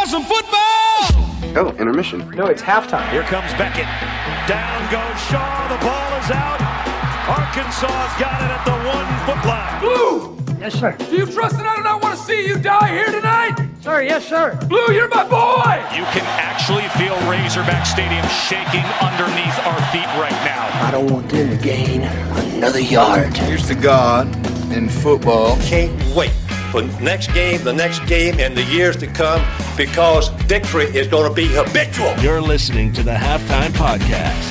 want some football? Oh, intermission. No, it's halftime. Here comes Beckett. Down goes Shaw. The ball is out. Arkansas's got it at the 1-foot line. Blue! Yes, sir. Do you trust that I do not want to see you die here tonight? Sir, yes, sir. Blue, you're my boy! You can actually feel Razorback Stadium shaking underneath our feet right now. I don't want them to gain another yard. Here's to God in football. Can't wait for next game, and the years to come, because victory is going to be habitual. You're listening to the Halftime Podcast.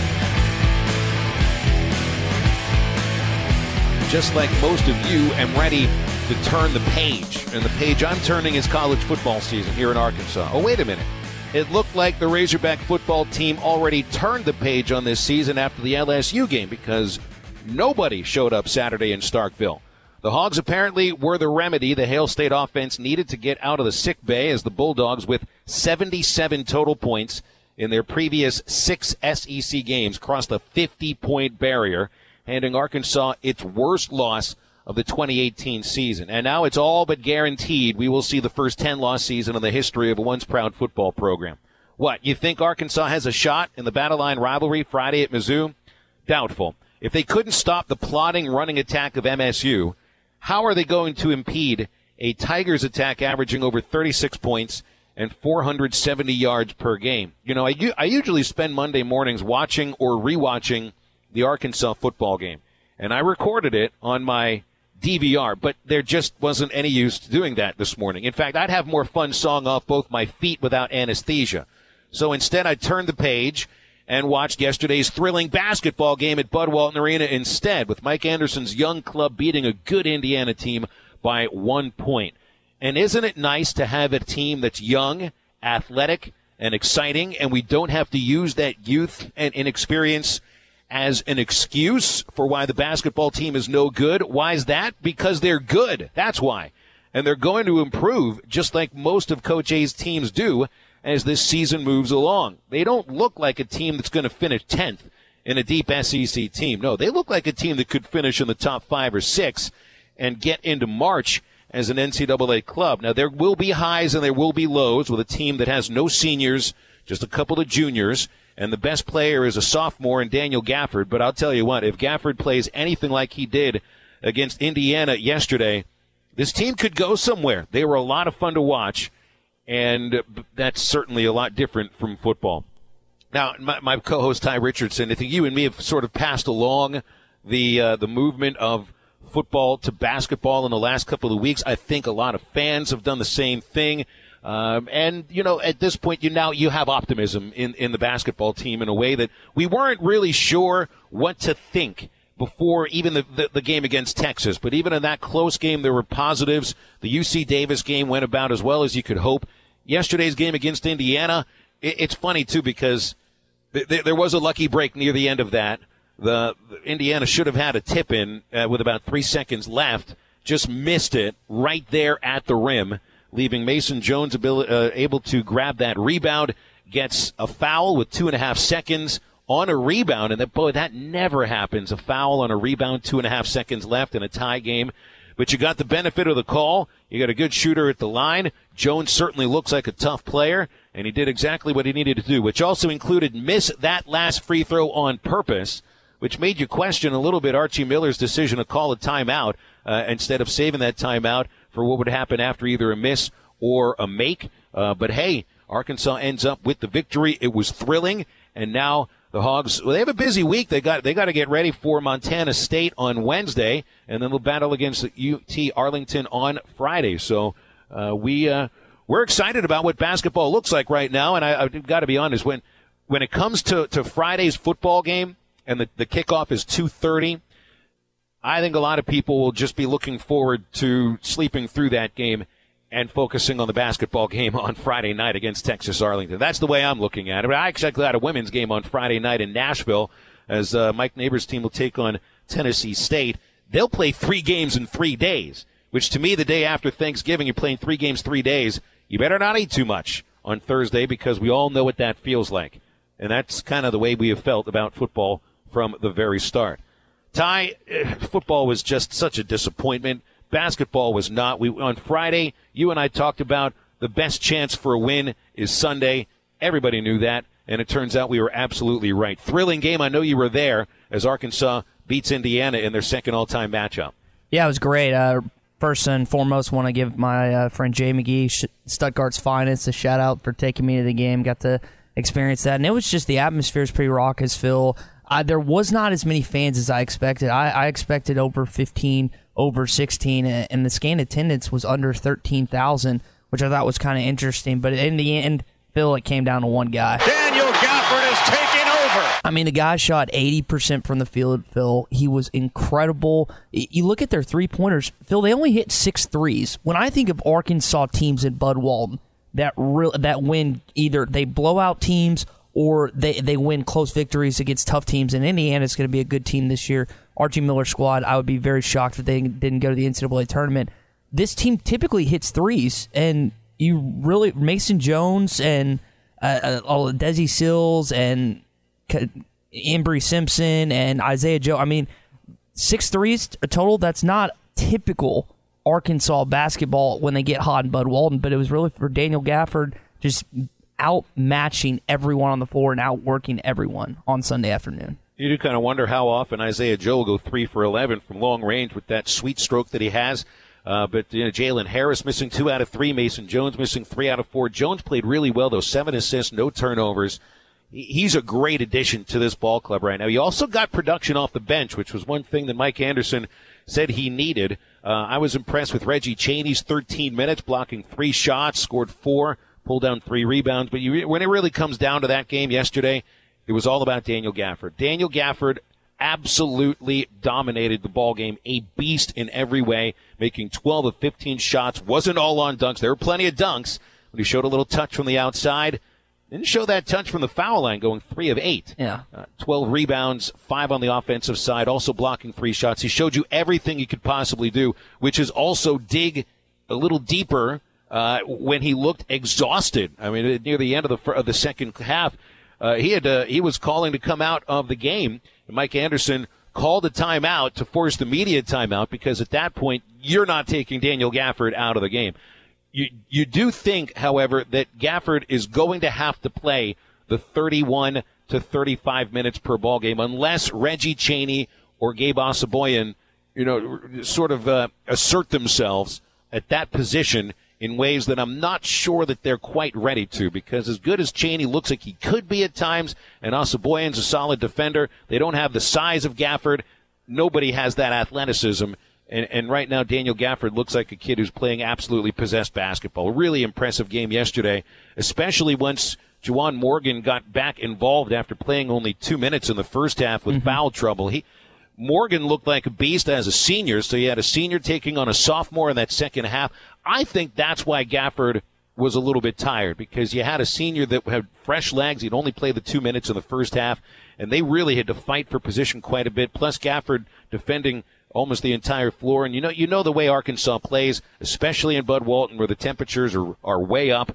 Just like most of you, am ready to turn the page. And the page I'm turning is college football season here in Arkansas. Oh, wait a minute. It looked like the Razorback football team already turned the page on this season after the LSU game because nobody showed up Saturday in Starkville. The Hogs apparently were the remedy the Hail State offense needed to get out of the sick bay as the Bulldogs, with 77 total points in their previous 6 SEC games, crossed a 50-point barrier, handing Arkansas its worst loss of the 2018 season. And now it's all but guaranteed we will see the first 10-loss season in the history of a once-proud football program. What, you think Arkansas has a shot in the Battle Line rivalry Friday at Mizzou? Doubtful. If they couldn't stop the plodding running attack of MSU, how are they going to impede a Tigers attack averaging over 36 points and 470 yards per game? You know, I usually spend Monday mornings watching or rewatching the Arkansas football game, and I recorded it on my DVR, but there just wasn't any use to doing that this morning. In fact, I'd have more fun sawing off both my feet without anesthesia. So instead, I turned the page and watched yesterday's thrilling basketball game at Bud Walton Arena instead, with Mike Anderson's young club beating a good Indiana team by 1 point. And isn't it nice to have a team that's young, athletic, and exciting, and we don't have to use that youth and inexperience as an excuse for why the basketball team is no good? Why is that? Because they're good. That's why. And they're going to improve just like most of Coach A's teams do as this season moves along. They don't look like a team that's going to finish 10th in a deep SEC team. No, they look like a team that could finish in the top 5 or 6 and get into March as an NCAA club. Now, there will be highs and there will be lows with a team that has no seniors, just a couple of juniors, and the best player is a sophomore in Daniel Gafford. But I'll tell you what, if Gafford plays anything like he did against Indiana yesterday, this team could go somewhere. They were a lot of fun to watch, and that's certainly a lot different from football. Now, my co-host Ty Richardson, I think you and me have sort of passed along the movement of football to basketball in the last couple of weeks. I think a lot of fans have done the same thing. And, you know, at this point, you have optimism in the basketball team in a way that we weren't really sure what to think before even the game against Texas. But even in that close game, there were positives. The UC Davis game went about as well as you could hope. Yesterday's game against Indiana, it's funny, too, because there was a lucky break near the end of that. The Indiana should have had a tip-in with about 3 seconds left, just missed it right there at the rim, leaving Mason Jones able to grab that rebound, gets a foul with 2.5 seconds on a rebound. And that never happens, a foul on a rebound, 2.5 seconds left in a tie game. But you got the benefit of the call. You got a good shooter at the line. Jones certainly looks like a tough player, and he did exactly what he needed to do, which also included miss that last free throw on purpose, which made you question a little bit Archie Miller's decision to call a timeout instead of saving that timeout for what would happen after either a miss or a make. But hey, Arkansas ends up with the victory. It was thrilling, and now the Hogs, they have a busy week. They got to get ready for Montana State on Wednesday, and then they'll battle against UT Arlington on Friday. So we're excited about what basketball looks like right now. And I've got to be honest, when it comes to Friday's football game and the kickoff is 2:30, I think a lot of people will just be looking forward to sleeping through that game and focusing on the basketball game on Friday night against Texas Arlington. That's the way I'm looking at it. But I actually got a women's game on Friday night in Nashville as Mike Neighbors' team will take on Tennessee State. They'll play 3 games in 3 days, which to me, the day after Thanksgiving, you're playing 3 games, 3 days. You better not eat too much on Thursday because we all know what that feels like. And that's kind of the way we have felt about football from the very start. Ty, football was just such a disappointment. Basketball was not. On Friday, you and I talked about the best chance for a win is Sunday. Everybody knew that, and it turns out we were absolutely right. Thrilling game. I know you were there as Arkansas beats Indiana in their second all-time matchup. Yeah, it was great. First and foremost, want to give my friend Jay McGee, Stuttgart's finest, a shout-out for taking me to the game. Got to experience that, and it was just the atmosphere is pretty raucous, Phil. There was not as many fans as I expected. I expected over 15, over 16, and the scan attendance was under 13,000, which I thought was kind of interesting. But in the end, Phil, it came down to one guy. Daniel Gafford is taking over. I mean, the guy shot 80% from the field, Phil. He was incredible. You look at their three-pointers, Phil, they only hit 6 threes. When I think of Arkansas teams in Bud Walton that win, either they blow out teams or they win close victories against tough teams, and Indiana's going to be a good team this year. Archie Miller's squad, I would be very shocked if they didn't go to the NCAA tournament. This team typically hits threes, and you really, Mason Jones and Desi Sills and Embry Simpson and Isaiah Joe. I mean, 6 threes total. That's not typical Arkansas basketball when they get hot in Bud Walton, but it was really for Daniel Gafford just outmatching everyone on the floor and outworking everyone on Sunday afternoon. You do kind of wonder how often Isaiah Joe will go 3 for 11 from long range with that sweet stroke that he has. But Jalen Harris missing 2 out of 3. Mason Jones missing 3 out of 4. Jones played really well, though. 7 assists, no turnovers. He's a great addition to this ball club right now. He also got production off the bench, which was one thing that Mike Anderson said he needed. I was impressed with Reggie Chaney's 13 minutes, blocking 3 shots, scored 4, pulled down 3 rebounds. But when it really comes down to that game yesterday, it was all about Daniel Gafford. Daniel Gafford absolutely dominated the ball game, a beast in every way, making 12 of 15 shots. Wasn't all on dunks. There were plenty of dunks, but he showed a little touch from the outside. Didn't show that touch from the foul line, going 3 of 8. Yeah. 12 rebounds, 5 on the offensive side, also blocking 3 shots. He showed you everything he could possibly do, which is also dig a little deeper when he looked exhausted. I mean, near the end of the second half, he was calling to come out of the game. And Mike Anderson called a timeout to force the media timeout because at that point, you're not taking Daniel Gafford out of the game. You do think, however, that Gafford is going to have to play the 31 to 35 minutes per ball game unless Reggie Chaney or Gabe Osabuoyen, sort of assert themselves at that position in ways that I'm not sure that they're quite ready to, because as good as Chaney looks like he could be at times, and Osabuoyen's a solid defender, they don't have the size of Gafford. Nobody has that athleticism. And right now, Daniel Gafford looks like a kid who's playing absolutely possessed basketball. A really impressive game yesterday, especially once Juwan Morgan got back involved after playing only 2 minutes in the first half with foul trouble. Morgan looked like a beast as a senior, so you had a senior taking on a sophomore in that second half. I think that's why Gafford was a little bit tired, because you had a senior that had fresh legs. He'd only played the 2 minutes in the first half, and they really had to fight for position quite a bit, plus Gafford defending almost the entire floor. And you know the way Arkansas plays, especially in Bud Walton, where the temperatures are way up.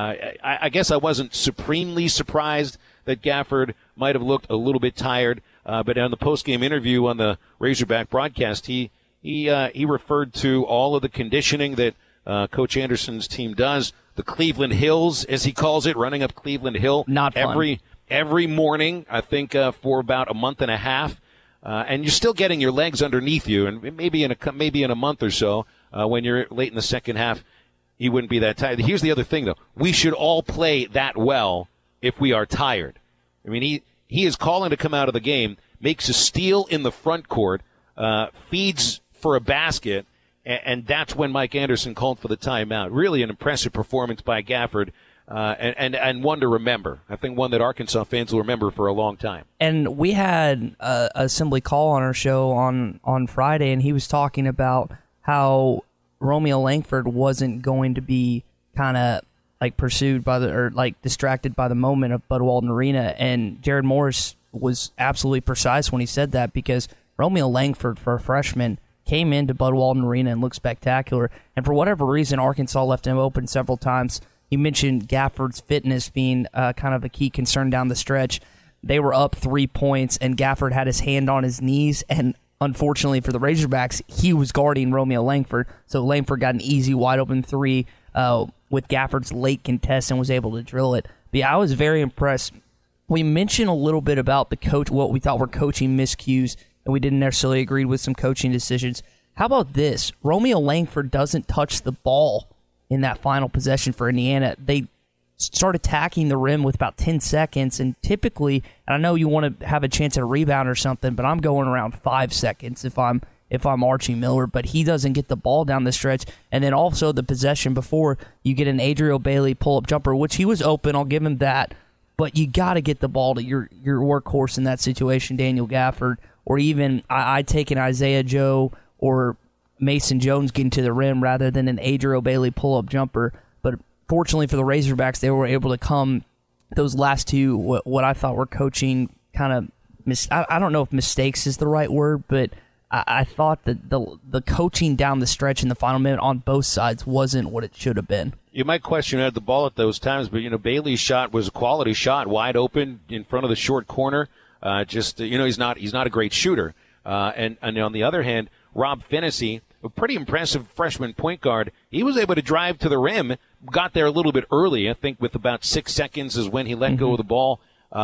I guess I wasn't supremely surprised that Gafford might have looked a little bit tired. But on the post-game interview on the Razorback broadcast, he referred to all of the conditioning that Coach Anderson's team does. The Cleveland Hills, as he calls it, running up Cleveland Hill. Not fun. Every morning, I think, for about a month and a half. And you're still getting your legs underneath you, and maybe in a month or so, when you're late in the second half, he wouldn't be that tired. Here's the other thing, though. We should all play that well if we are tired. I mean, he is calling to come out of the game, makes a steal in the front court, feeds for a basket, and that's when Mike Anderson called for the timeout. Really an impressive performance by Gafford. And one to remember. I think one that Arkansas fans will remember for a long time. And we had a Assembly Call on our show on Friday, and he was talking about how Romeo Langford wasn't going to be kind of like pursued distracted by the moment of Bud Walton Arena. And Jared Morris was absolutely precise when he said that, because Romeo Langford, for a freshman, came into Bud Walton Arena and looked spectacular. And for whatever reason, Arkansas left him open several times. You mentioned Gafford's fitness being kind of a key concern down the stretch. They were up 3 points, and Gafford had his hand on his knees, and unfortunately for the Razorbacks, he was guarding Romeo Langford, so Langford got an easy, wide-open 3. with Gafford's late contest and was able to drill it. But yeah, I was very impressed. We mentioned a little bit about the coach, what we thought were coaching miscues, and we didn't necessarily agree with some coaching decisions. How about this? Romeo Langford doesn't touch the ball in that final possession for Indiana. They start attacking the rim with about 10 seconds, and typically, and I know you want to have a chance at a rebound or something, but I'm going around 5 seconds if I'm Archie Miller, but he doesn't get the ball down the stretch. And then also the possession before, you get an Adriel Bailey pull-up jumper, which he was open, I'll give him that, but you got to get the ball to your workhorse in that situation, Daniel Gafford, or even I take an Isaiah Joe or Mason Jones getting to the rim rather than an Adriel Bailey pull-up jumper. But fortunately for the Razorbacks, they were able to come those last two, what I thought were coaching kind of, I don't know if mistakes is the right word, but I thought that the coaching down the stretch in the final minute on both sides wasn't what it should have been. You might question who had the ball at those times, but Bailey's shot was a quality shot, wide open in front of the short corner. He's not a great shooter. And on the other hand, Rob Phinisee, a pretty impressive freshman point guard, he was able to drive to the rim, got there a little bit early. I think with about 6 seconds is when he let go of the ball.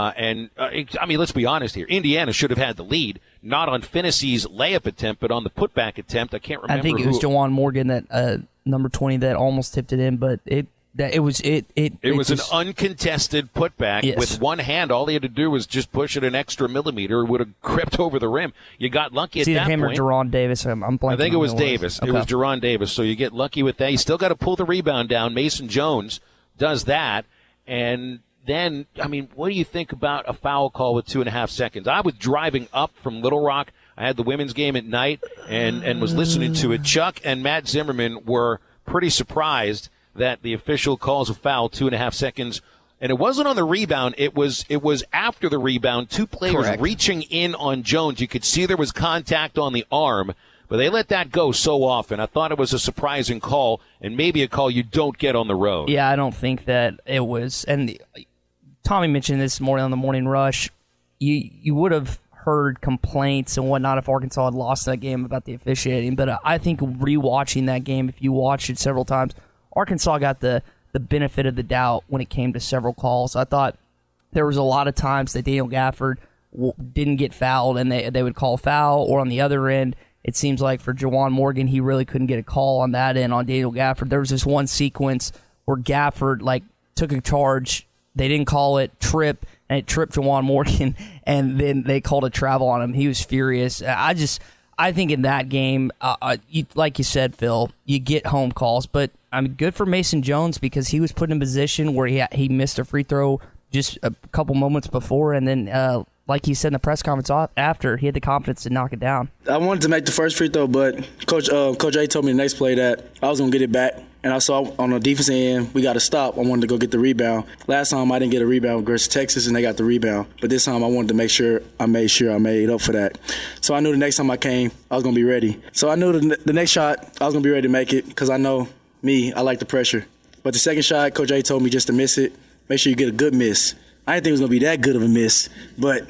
Let's be honest here. Indiana should have had the lead, not on Phinisee's layup attempt, but on the putback attempt. I can't remember. I think it was Jawan Morgan, that number 20, that almost tipped it in, but it was an uncontested putback with one hand. All he had to do was just push it an extra millimeter. It would have crept over the rim. You got lucky at that point. Him or Jerron Davis. I'm blanking. I think it was Davis. Okay. It was Jerron Davis. So you get lucky with that. You still got to pull the rebound down. Mason Jones does that, and then, what do you think about a foul call with 2.5 seconds? I was driving up from Little Rock. I had the women's game at night and was listening to it. Chuck and Matt Zimmerman were pretty surprised that the official calls a foul 2.5 seconds. And it wasn't on the rebound. It was after the rebound. Two players reaching in on Jones. You could see there was contact on the arm. But they let that go so often. I thought it was a surprising call, and maybe a call you don't get on the road. Yeah, I don't think that it was. And Tommy mentioned this morning on the Morning Rush. You would have heard complaints and whatnot if Arkansas had lost that game about the officiating. But I think rewatching that game, if you watched it several times, Arkansas got the benefit of the doubt when it came to several calls. I thought there was a lot of times that Daniel Gafford didn't get fouled, and they would call foul. Or on the other end, it seems like for Jawan Morgan, he really couldn't get a call on that end on Daniel Gafford. There was this one sequence where Gafford took a charge. They didn't call it, trip, and it tripped Jawan Morgan, and then they called a travel on him. He was furious. I think in that game, like you said, Phil, you get home calls, but good for Mason Jones because he was put in a position where he missed a free throw just a couple moments before, and then like he said in the press conference after, he had the confidence to knock it down. I wanted to make the first free throw, but Coach A told me the next play that I was going to get it back. And I saw on the defensive end, we got to stop. I wanted to go get the rebound. Last time I didn't get a rebound versus Texas, and they got the rebound. But this time I wanted to make sure I made up for that. So I knew the next time I came, I was going to be ready. So I knew the next shot, I was going to be ready to make it because I know me, I like the pressure. But the second shot, Coach A told me just to miss it. Make sure you get a good miss. I didn't think it was going to be that good of a miss. But,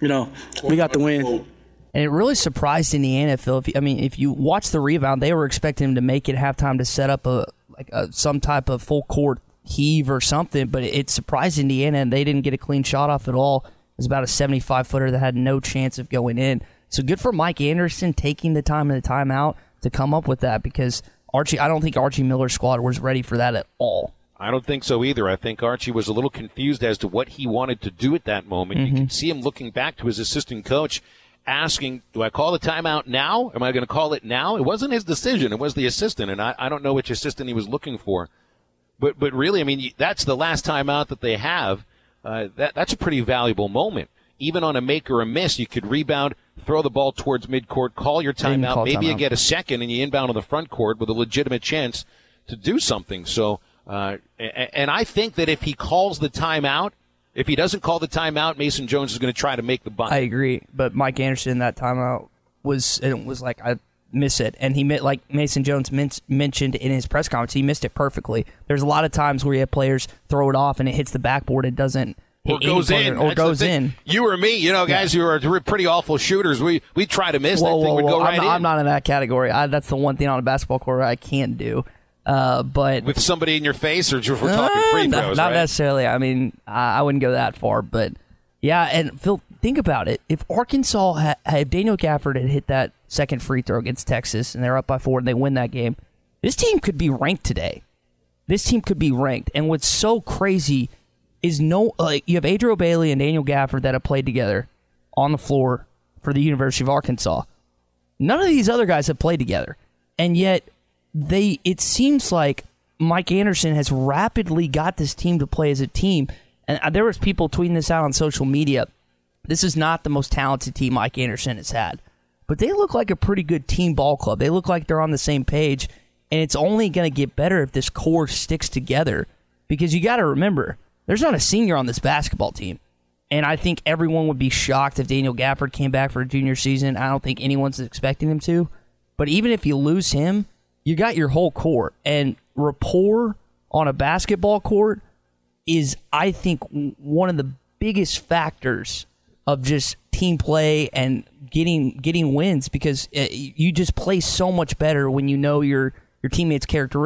we got the win. And it really surprised Indiana, Phil. If you watch the rebound, they were expecting him to make it halftime to set up some type of full court heave or something, but it surprised Indiana, and they didn't get a clean shot off at all. It was about a 75-footer that had no chance of going in. So good for Mike Anderson taking the time and the timeout to come up with that because I don't think Archie Miller's squad was ready for that at all. I don't think so either. I think Archie was a little confused as to what he wanted to do at that moment. You can see him looking back to his assistant coach asking, do I call the timeout now? Am I going to call it now? It wasn't his decision. It was the assistant, and I don't know which assistant he was looking for. But really, that's the last timeout that they have. That's a pretty valuable moment. Even on a make or a miss, you could rebound, throw the ball towards midcourt, call your timeout. Maybe you get a second, and you inbound on the front court with a legitimate chance to do something. So, and I think that if he calls the timeout, if he doesn't call the timeout, Mason Jones is going to try to make the bunt. I agree, but Mike Anderson in that timeout was like, I miss it. And he like Mason Jones mentioned in his press conference, he missed it perfectly. There's a lot of times where you have players throw it off and it hits the backboard. It doesn't hit or goes in. You or me, guys who are pretty awful shooters, we try to miss that thing would go right in. I'm not in that category. That's the one thing on a basketball court I can't do. But with somebody in your face, or just we're talking free throws, not right? necessarily. I mean, I wouldn't go that far, but yeah. And Phil, think about it. If Arkansas had Daniel Gafford had hit that second free throw against Texas, and they're up by 4 and they win that game, this team could be ranked today. This team could be ranked. And what's so crazy is you have Adriel Bailey and Daniel Gafford that have played together on the floor for the University of Arkansas. None of these other guys have played together, and yet it seems like Mike Anderson has rapidly got this team to play as a team. And there was people tweeting this out on social media. This is not the most talented team Mike Anderson has had, but they look like a pretty good team ball club. They look like they're on the same page, and it's only going to get better if this core sticks together, because you got to remember, there's not a senior on this basketball team. And I think everyone would be shocked if Daniel Gafford came back for a junior season. I don't think anyone's expecting him to. But even if you lose him, you got your whole court. And rapport on a basketball court is, I think, one of the biggest factors of just team play and getting wins, because you just play so much better when you know your teammates'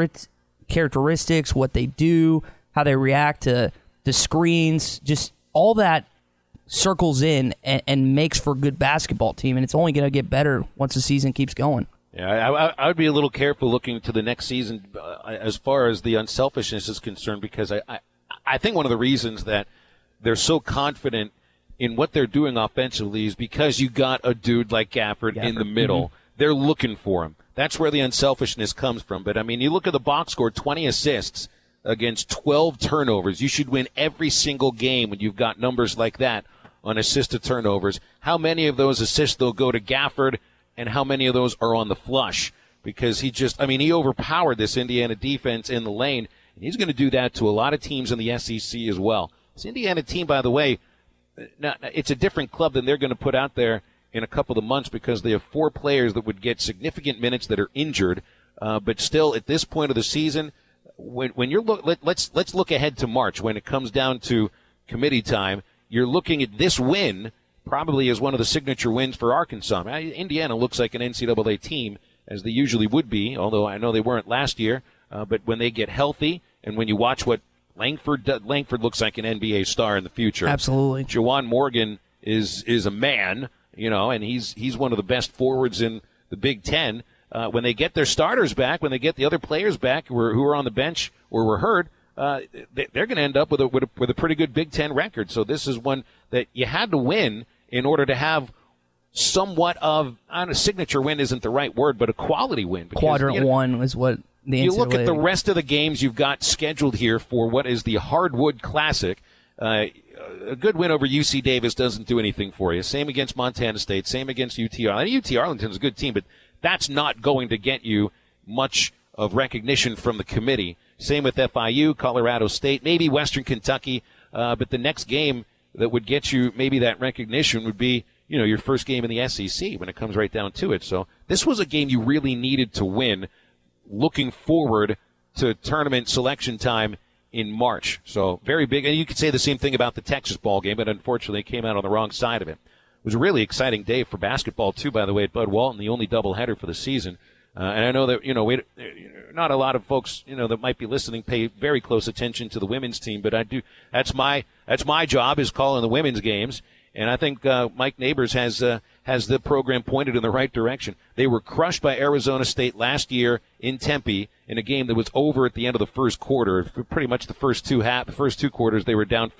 characteristics, what they do, how they react to the screens, just all that circles in and makes for a good basketball team, and it's only going to get better once the season keeps going. Yeah, I would be a little careful looking to the next season as far as the unselfishness is concerned, because I think one of the reasons that they're so confident in what they're doing offensively is because you got a dude like Gafford in the middle. Mm-hmm. They're looking for him. That's where the unselfishness comes from. But, I mean, you look at the box score, 20 assists against 12 turnovers. You should win every single game when you've got numbers like that on assist to turnovers. How many of those assists, though, go to Gafford, and how many of those are on the flush? Because he overpowered this Indiana defense in the lane, and he's going to do that to a lot of teams in the SEC as well. This Indiana team, by the way, now, it's a different club than they're going to put out there in a couple of months, because they have 4 players that would get significant minutes that are injured. But still, at this point of the season, when you're let's look ahead to March when it comes down to committee time. You're looking at this win probably as one of the signature wins for Arkansas. Indiana looks like an NCAA team, as they usually would be, although I know they weren't last year. But when they get healthy, and when you watch what Langford looks like an NBA star in the future. Absolutely. Juwan Morgan is a man, and he's one of the best forwards in the Big Ten. When they get their starters back, when they get the other players back who are on the bench or were hurt, they're going to end up with a pretty good Big Ten record. So this is one that you had to win in order to have somewhat of, a signature win isn't the right word, but a quality win. Because, Quadrant 1 was what the NCAA. You look at the rest of the games you've got scheduled here for what is the Hardwood Classic. A good win over UC Davis doesn't do anything for you. Same against Montana State. Same against UT Arlington. UT Arlington's a good team, but that's not going to get you much of recognition from the committee. Same with FIU, Colorado State, maybe Western Kentucky. But the next game that would get you maybe that recognition would be, your first game in the SEC when it comes right down to it. So this was a game you really needed to win, looking forward to tournament selection time in March. So very big. And you could say the same thing about the Texas ball game, but unfortunately it came out on the wrong side of it. It was a really exciting day for basketball, too, by the way, at Bud Walton, the only doubleheader for the season. And I know that, not a lot of folks, that might be listening pay very close attention to the women's team, but I do. That's my job, is calling the women's games. And I think Mike Neighbors has the program pointed in the right direction. They were crushed by Arizona State last year in Tempe in a game that was over at the end of the first quarter. For pretty much the first two quarters, they were down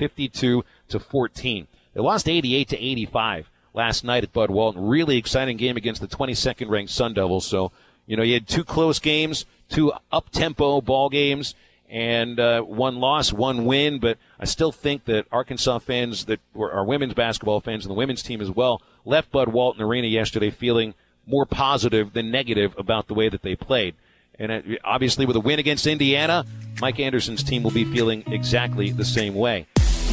52-14. They lost 88-85 last night at Bud Walton. Really exciting game against the 22nd ranked Sun Devils. So, you had 2 close games, 2 up-tempo ball games, and 1 loss, 1 win. But I still think that Arkansas fans that are women's basketball fans, and the women's team as well, left Bud Walton Arena yesterday feeling more positive than negative about the way that they played. And obviously with a win against Indiana, Mike Anderson's team will be feeling exactly the same way.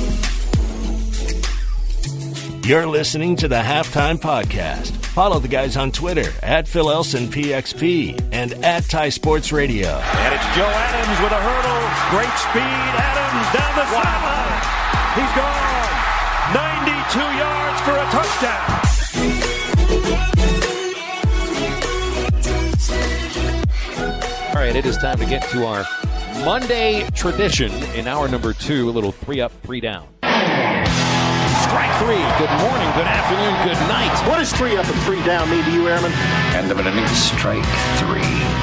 You're listening to the Halftime Podcast. Follow the guys on Twitter @PhilElsonPXP and @TySportsRadio. And it's Joe Adams with a hurdle. Great speed. Adams down the sideline. He's gone. 92 yards for a touchdown. All right, it is time to get to our Monday tradition in hour number 2, a little 3 up, 3 down. Strike 3. Good morning, good afternoon, good night. What does 3 up and 3 down mean to you, Airman? End of an inning, strike 3.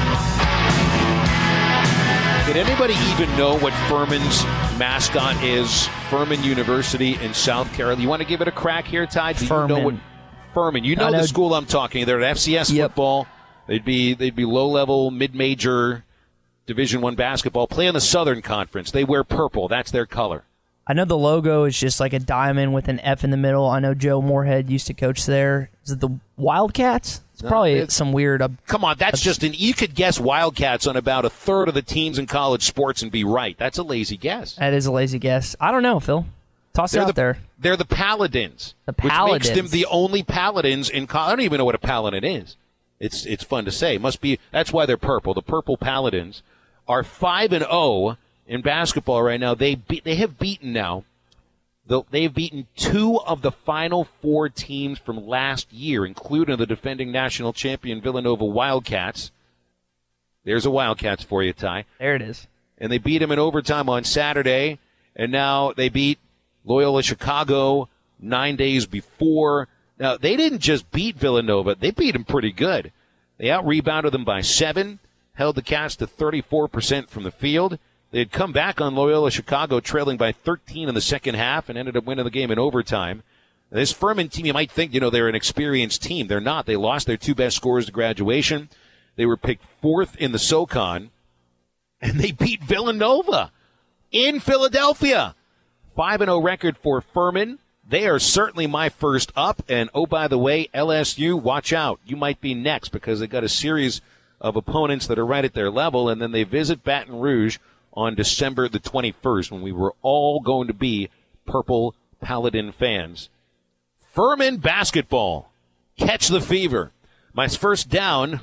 Did anybody even know what Furman's mascot is? Furman University in South Carolina. You want to give it a crack here, Ty? Do Furman. You know what Furman? You know the school I'm talking. They're at FCS football. They'd be low level, mid major, Division I basketball. Play in the Southern Conference. They wear purple. That's their color. I know the logo is just like a diamond with an F in the middle. I know Joe Moorhead used to coach there. Is it the Wildcats? It's probably some weird. Come on, that's just you could guess Wildcats on about a third of the teams in college sports and be right. That's a lazy guess. That is a lazy guess. I don't know, Phil. Toss it out there. They're the Paladins. The Paladins. Which makes them the only Paladins in college. I don't even know what a Paladin is. It's fun to say. Must be. That's why they're purple. The Purple Paladins are 5-0 in basketball right now. They have beaten now. They've beaten 2 of the final 4 teams from last year, including the defending national champion Villanova Wildcats. There's a Wildcats for you, Ty. There it is. And they beat them in overtime on Saturday, and now they beat Loyola Chicago 9 days before. Now, they didn't just beat Villanova. They beat them pretty good. They out-rebounded them by 7, held the Cats to 34% from the field. They had come back on Loyola Chicago, trailing by 13 in the second half, and ended up winning the game in overtime. This Furman team, you might think, they're an experienced team. They're not. They lost their 2 best scorers to graduation. They were picked 4th in the SoCon, and they beat Villanova in Philadelphia. 5-0 record for Furman. They are certainly my first up. And, oh, by the way, LSU, watch out. You might be next because they got a series of opponents that are right at their level, and then they visit Baton Rouge on December the 21st when we were all going to be Purple Paladin fans. Furman basketball. Catch the fever. My first down,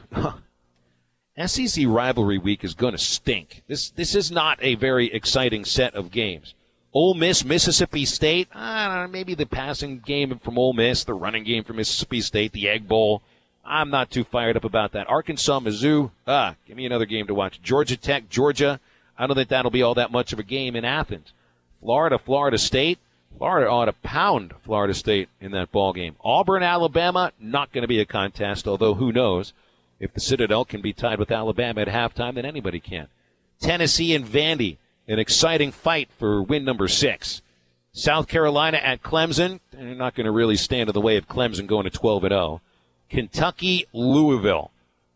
SEC rivalry week is going to stink. This is not a very exciting set of games. Ole Miss, Mississippi State, I don't know, maybe the passing game from Ole Miss, the running game from Mississippi State, the Egg Bowl. I'm not too fired up about that. Arkansas, Mizzou, give me another game to watch. Georgia Tech, Georgia, I don't think that'll be all that much of a game in Athens. Florida, Florida State. Florida ought to pound Florida State in that ball game. Auburn, Alabama, not going to be a contest, although who knows. If the Citadel can be tied with Alabama at halftime, then anybody can. Tennessee and Vandy, an exciting fight for win number 6. South Carolina at Clemson. They're not going to really stand in the way of Clemson going to 12-0. Kentucky, Louisville.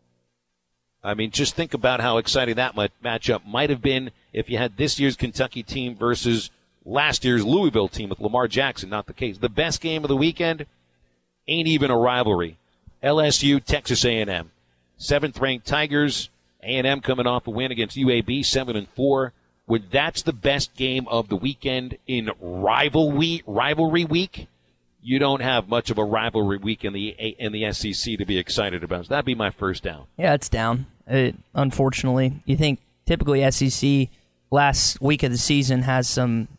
I mean, just think about how exciting that matchup might have been if you had this year's Kentucky team versus last year's Louisville team with Lamar Jackson. Not the case. The best game of the weekend ain't even a rivalry. LSU, Texas A&M. 7th-ranked Tigers. A&M coming off a win against UAB, 7-4. That's the best game of the weekend in rivalry week. You don't have much of a rivalry week in the SEC to be excited about. So that'd be my first down. Yeah, it's down. Unfortunately, you think typically SEC last week of the season has some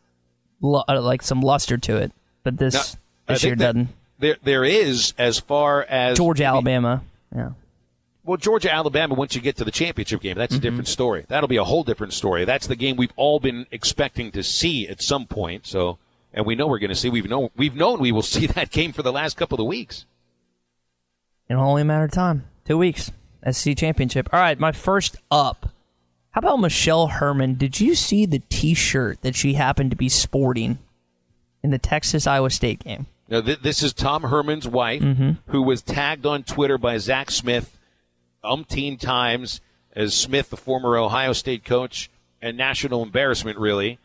luster to it, but this year doesn't. There is, as far as Georgia, Alabama. Yeah. Well, Georgia, Alabama, once you get to the championship game, that's a different story. That'll be a whole different story. That's the game we've all been expecting to see at some point. So, and we know we're going to see. We've known we will see that game for the last couple of weeks. It'll only a matter of time. 2 weeks. SEC championship. All right, my first up. How about Michelle Herman? Did you see the T-shirt that she happened to be sporting in the Texas-Iowa State game? Now, this is Tom Herman's wife, who was tagged on Twitter by Zach Smith umpteen times as Smith, the former Ohio State coach, and national embarrassment, really,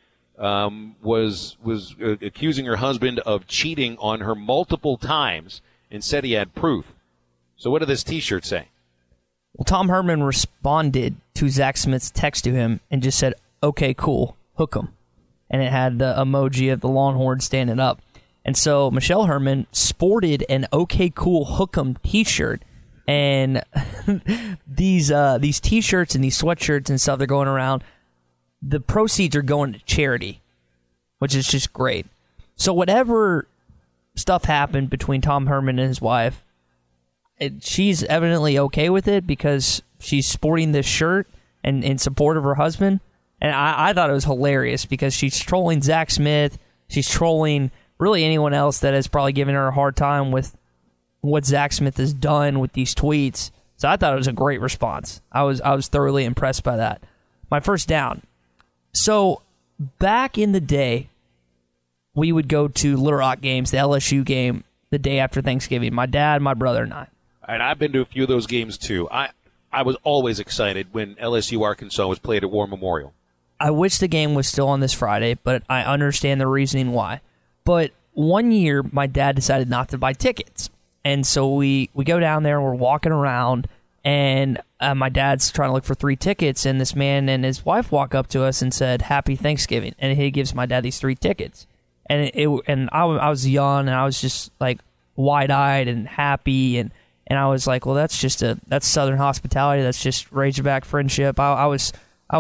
was accusing her husband of cheating on her multiple times and said he had proof. So what did this T-shirt say? Well, Tom Herman responded to Zach Smith's text to him and just said, "Okay, cool, hook 'em." And it had the emoji of the Longhorn standing up. And so Michelle Herman sported an "Okay, cool, hook 'em" T-shirt. And these T-shirts and these sweatshirts and stuff, they're going around. The proceeds are going to charity, which is just great. So whatever stuff happened between Tom Herman and his wife, she's evidently okay with it because she's sporting this shirt, in support of her husband. And I thought it was hilarious because she's trolling Zach Smith. She's trolling really anyone else that has probably given her a hard time with what Zach Smith has done with these tweets. So I thought it was a great response. I was thoroughly impressed by that. My first down. So back in the day, we would go to Little Rock games, the LSU game, the day after Thanksgiving. My dad, my brother, and I. And I've been to a few of those games, too. I was always excited when LSU-Arkansas was played at War Memorial. I wish the game was still on this Friday, but I understand the reasoning why. But one year, my dad decided not to buy tickets. And so we go down there, and we're walking around, and my dad's trying to look for 3 tickets, and this man and his wife walk up to us and said, "Happy Thanksgiving." And he gives my dad these 3 tickets. And I was young, and I was just like wide-eyed and happy, and I was like, well, that's Southern hospitality. That's just Razorback friendship. I was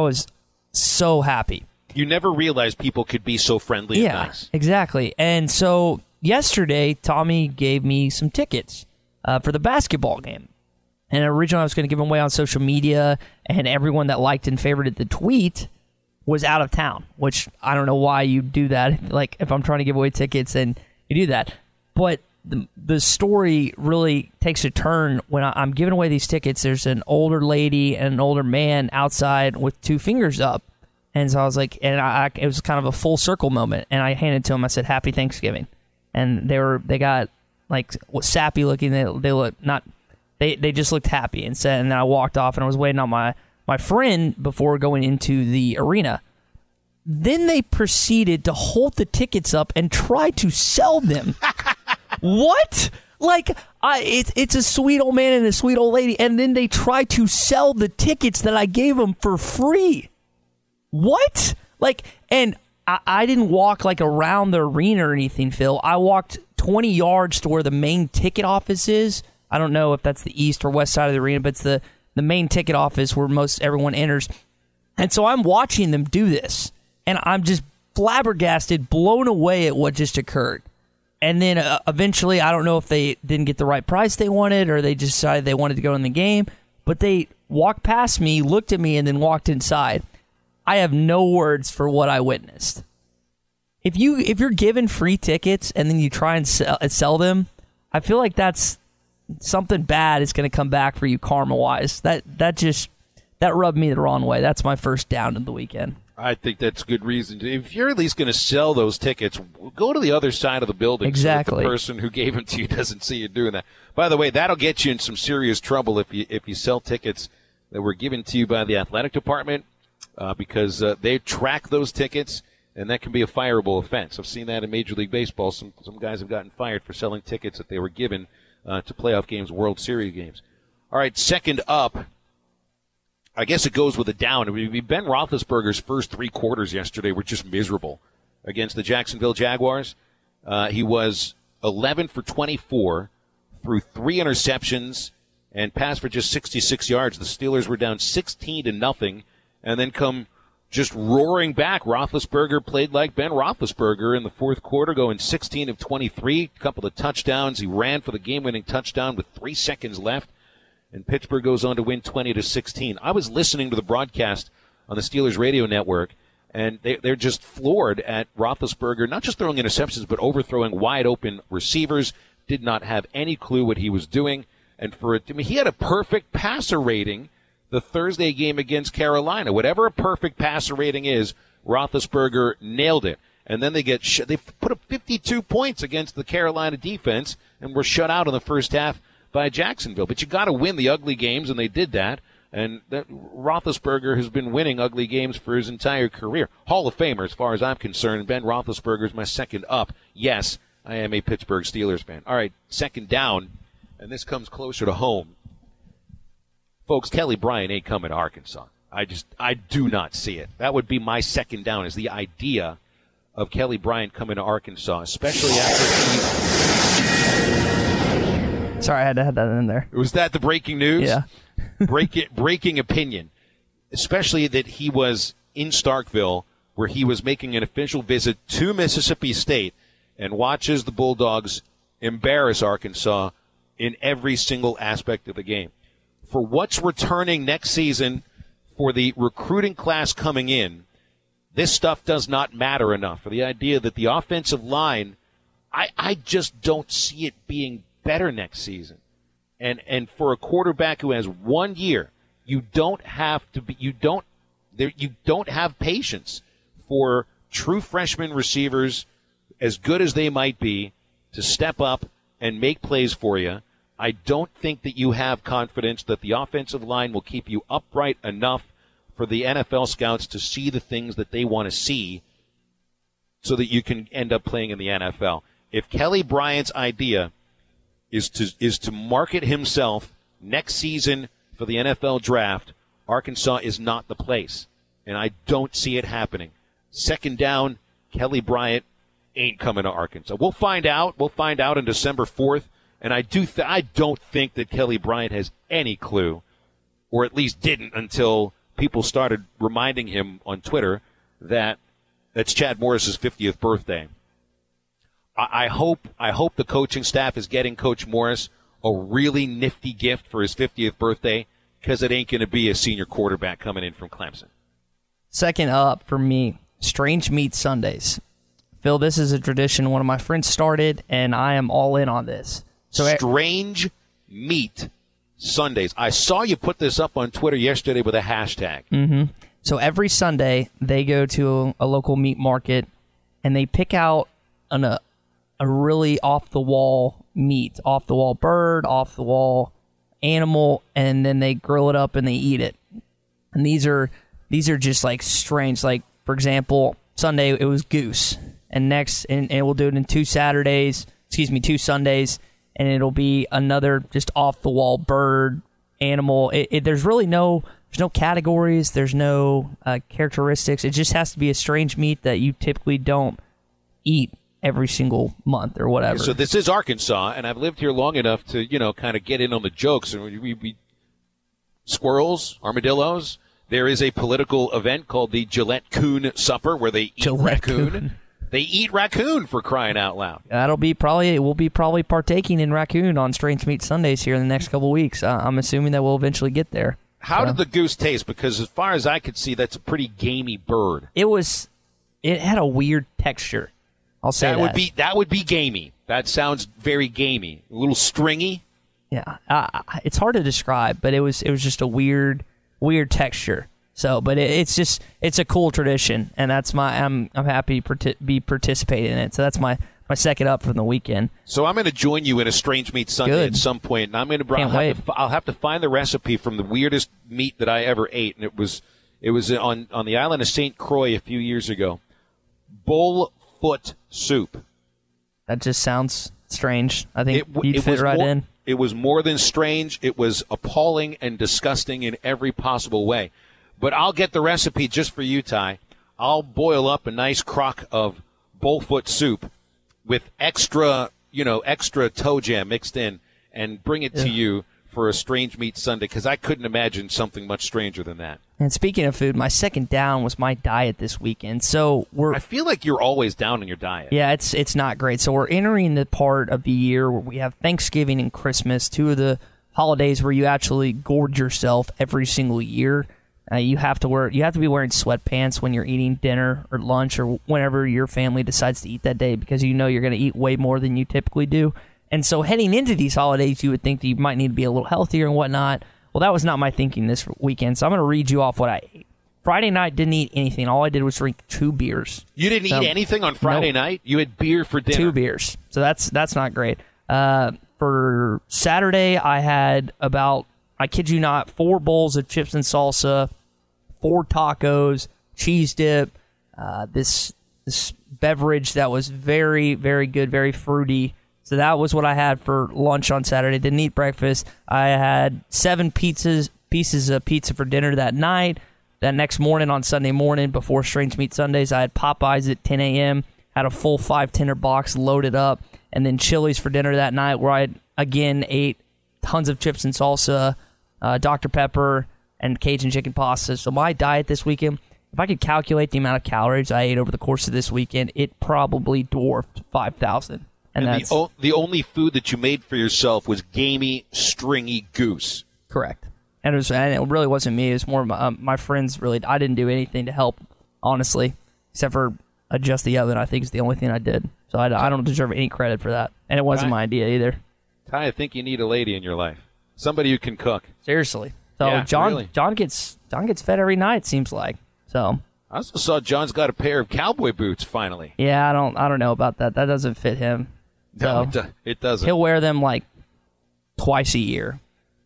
so happy. You never realized people could be so friendly and nice. Yeah, exactly. And so yesterday, Tommy gave me some tickets for the basketball game. And originally I was going to give them away on social media, and everyone that liked and favorited the tweet was out of town, which I don't know why you do that. Like, if I'm trying to give away tickets and you do that. But the story really takes a turn when I'm giving away these tickets. There's an older lady and an older man outside with 2 fingers up. And so I was like, it was kind of a full circle moment. And I handed it to him. I said, "Happy Thanksgiving." And they got like sappy looking. They look not. They just looked happy and said. And then I walked off, and I was waiting on my friend before going into the arena. Then they proceeded to hold the tickets up and try to sell them. What? Like, it's a sweet old man and a sweet old lady, and then they try to sell the tickets that I gave them for free. What? Like, and I didn't walk like around the arena or anything, Phil. I walked 20 yards to where the main ticket office is. I don't know if that's the east or west side of the arena, but it's the main ticket office where most everyone enters. And so I'm watching them do this, and I'm just flabbergasted, blown away at what just occurred. And then eventually, I don't know if they didn't get the right price they wanted, or they just decided they wanted to go in the game, but they walked past me, looked at me, and then walked inside. I have no words for what I witnessed. If you're given free tickets and then you try and sell them, I feel like that's something bad is going to come back for you karma-wise. That rubbed me the wrong way. That's my first down of the weekend. I think that's good reason. If you're at least going to sell those tickets, go to the other side of the building. Exactly. So that the person who gave them to you doesn't see you doing that. By the way, that'll get you in some serious trouble if you sell tickets that were given to you by the athletic department, because they track those tickets, and that can be a fireable offense. I've seen that in Major League Baseball. Some guys have gotten fired for selling tickets that they were given to playoff games, World Series games. All right, second up. I guess it goes with a down. Ben Roethlisberger's first 3 quarters yesterday were just miserable against the Jacksonville Jaguars. He was 11 for 24, threw 3 interceptions, and passed for just 66 yards. The Steelers were down 16-0, and then come just roaring back. Roethlisberger played like Ben Roethlisberger in the fourth quarter, going 16 of 23, a couple of touchdowns. He ran for the game-winning touchdown with 3 seconds left. And Pittsburgh goes on to win 20-16. I was listening to the broadcast on the Steelers radio network, and they're just floored at Roethlisberger, not just throwing interceptions, but overthrowing wide-open receivers, did not have any clue what he was doing. And he had a perfect passer rating the Thursday game against Carolina. Whatever a perfect passer rating is, Roethlisberger nailed it. And then they put up 52 points against the Carolina defense and were shut out in the first half by Jacksonville. But you got to win the ugly games, and they did that. And Roethlisberger has been winning ugly games for his entire career. Hall of Famer, as far as I'm concerned. Ben Roethlisberger is my second up. Yes, I am a Pittsburgh Steelers fan. All right, second down, and this comes closer to home. Folks, Kelly Bryant ain't coming to Arkansas. I do not see it. That would be my second down, is the idea of Kelly Bryant coming to Arkansas, especially after Sorry, I had to have that in there. Was that the breaking news? Yeah. Breaking opinion. Especially that he was in Starkville, where he was making an official visit to Mississippi State, and watches the Bulldogs embarrass Arkansas in every single aspect of the game. For what's returning next season for the recruiting class coming in, this stuff does not matter enough. For the idea that the offensive line, I just don't see it being better next season. And for a quarterback who has 1 year, you don't have patience for true freshman receivers, as good as they might be, to step up and make plays for you. I don't think that you have confidence that the offensive line will keep you upright enough for the NFL scouts to see the things that they want to see so that you can end up playing in the NFL. If Kelly Bryant's idea is to market himself next season for the NFL draft, Arkansas is not the place. And I don't see it happening. Second down, Kelly Bryant ain't coming to Arkansas. We'll find out. We'll find out on December 4th. And I don't think that Kelly Bryant has any clue, or at least didn't until people started reminding him on Twitter that that's Chad Morris's 50th birthday. I hope the coaching staff is getting Coach Morris a really nifty gift for his 50th birthday, because it ain't going to be a senior quarterback coming in from Clemson. Second up for me, Strange Meat Sundays. Phil, this is a tradition one of my friends started, and I am all in on this. So Strange Meat Sundays. I saw you put this up on Twitter yesterday with a hashtag. Mm-hmm. So every Sunday, they go to a local meat market, and they pick out a really off-the-wall meat, off-the-wall bird, off-the-wall animal, and then they grill it up and they eat it. And these are just like strange. Like, for example, Sunday it was goose, and we'll do it in 2 Sundays, and it'll be another just off-the-wall bird, animal. There's really no categories. There's no characteristics. It just has to be a strange meat that you typically don't eat every single month or whatever. So this is Arkansas, and I've lived here long enough to, kind of get in on the jokes. And we squirrels, armadillos. There is a political event called the Gillette Coon Supper where they eat raccoon. They eat raccoon, for crying out loud. We'll be probably partaking in raccoon on Strange Meat Sundays here in the next couple of weeks. I'm assuming that we'll eventually get there. How did the goose taste? Because as far as I could see, that's a pretty gamey bird. It had a weird texture. I'll say that would be gamey. That sounds very gamey. A little stringy. Yeah, it's hard to describe, but it was just a weird texture. So, but it's a cool tradition, and that's I'm happy to be participating in it. So that's my second up from the weekend. So I'm going to join you in a Strange Meat Sunday at some point, and I'm going to I'll have to find the recipe from the weirdest meat that I ever ate, and it was on the island of St. Croix a few years ago. Bullfoot soup. That just sounds strange. I think you'd fit right in. It was more than strange. It was appalling and disgusting in every possible way. But I'll get the recipe just for you, Ty. I'll boil up a nice crock of bullfoot soup with extra toe jam mixed in and bring it to you for a Strange Meat Sunday, because I couldn't imagine something much stranger than that. And speaking of food, my second down was my diet this weekend. So I feel like you're always down on your diet. Yeah, it's not great. So we're entering the part of the year where we have Thanksgiving and Christmas, two of the holidays where you actually gorge yourself every single year. You have to be wearing sweatpants when you're eating dinner or lunch or whenever your family decides to eat that day, because you know you're going to eat way more than you typically do. And so heading into these holidays, you would think that you might need to be a little healthier and whatnot. Well, that was not my thinking this weekend, so I'm going to read you off what I ate. Friday night, didn't eat anything. All I did was drink 2 beers. You didn't eat anything on Friday night? You had beer for dinner? 2 beers. So that's not great. For Saturday, I had about, I kid you not, 4 bowls of chips and salsa, 4 tacos, cheese dip, this beverage that was very, very good, very fruity. So that was what I had for lunch on Saturday. Didn't eat breakfast. I had 7 pieces of pizza for dinner that night. That next morning on Sunday morning before Strange Meat Sundays, I had Popeyes at 10 a.m., had a full 5-tender box loaded up, and then Chili's for dinner that night, where I, again, ate tons of chips and salsa, Dr. Pepper, and Cajun chicken pasta. So my diet this weekend, if I could calculate the amount of calories I ate over the course of this weekend, it probably dwarfed 5,000. And the only food that you made for yourself was gamey, stringy goose. Correct. And it really wasn't me. It was more my friends. Really, I didn't do anything to help, honestly, except for adjust the oven. I think is the only thing I did. So I don't deserve any credit for that. And it wasn't my idea either. Ty, I think you need a lady in your life, somebody who can cook. Seriously. So yeah, John really. John gets fed every night. Seems like. So I also saw John's got a pair of cowboy boots finally. yeah, I don't know about that. That doesn't fit him. No, So it doesn't. he'll wear them like twice a year.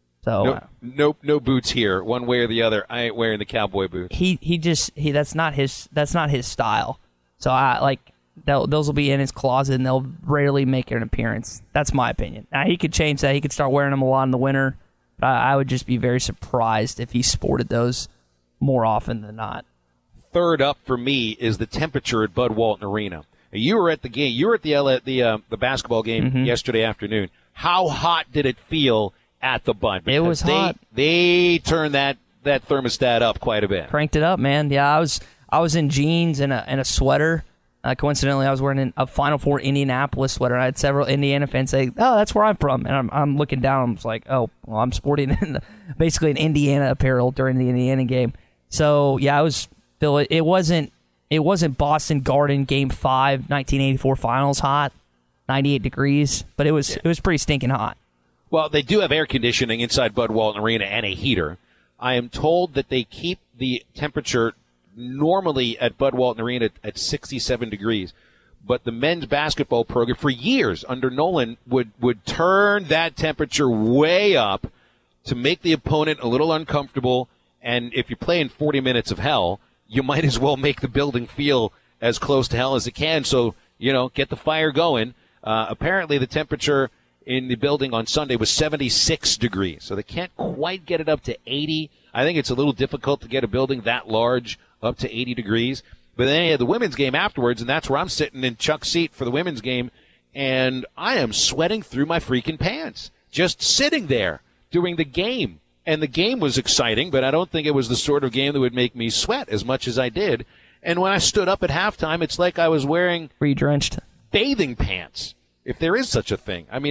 So no boots here, one way or the other. I ain't wearing the cowboy boots. he that's not his style. So those will be in his closet and they'll rarely make an appearance. That's my opinion. Now he could change that. He could start wearing them a lot in the winter. But I would just be very surprised if he sported those more often than not. Third up for me is the temperature at Bud Walton Arena. You were at the game. You were at the basketball game yesterday afternoon. How hot did it feel at the Bud? Because it was hot. They turned that thermostat up quite a bit. Cranked it up, man. Yeah, I was in jeans and a sweater. Coincidentally, I was wearing a Final Four Indianapolis sweater. I had several Indiana fans say, "Oh, that's where I'm from," and I'm looking down. I'm just like, "Oh, well, I'm sporting basically an Indiana apparel during the Indiana game." So yeah, it wasn't Boston Garden Game 5, 1984 Finals hot, 98 degrees, but it was pretty stinking hot. Well, they do have air conditioning inside Bud Walton Arena and a heater. I am told that they keep the temperature normally at Bud Walton Arena at 67 degrees. But the men's basketball program for years under Nolan would turn that temperature way up to make the opponent a little uncomfortable. And if you're playing 40 minutes of hell, you might as well make the building feel as close to hell as it can. So, get the fire going. Apparently the temperature in the building on Sunday was 76 degrees. So they can't quite get it up to 80. I think it's a little difficult to get a building that large up to 80 degrees. But then you had the women's game afterwards, and that's where I'm sitting in Chuck's seat for the women's game, and I am sweating through my freaking pants just sitting there during the game. And the game was exciting, but I don't think it was the sort of game that would make me sweat as much as I did. And when I stood up at halftime, it's like I was wearing re-drenched bathing pants, if there is such a thing. I mean,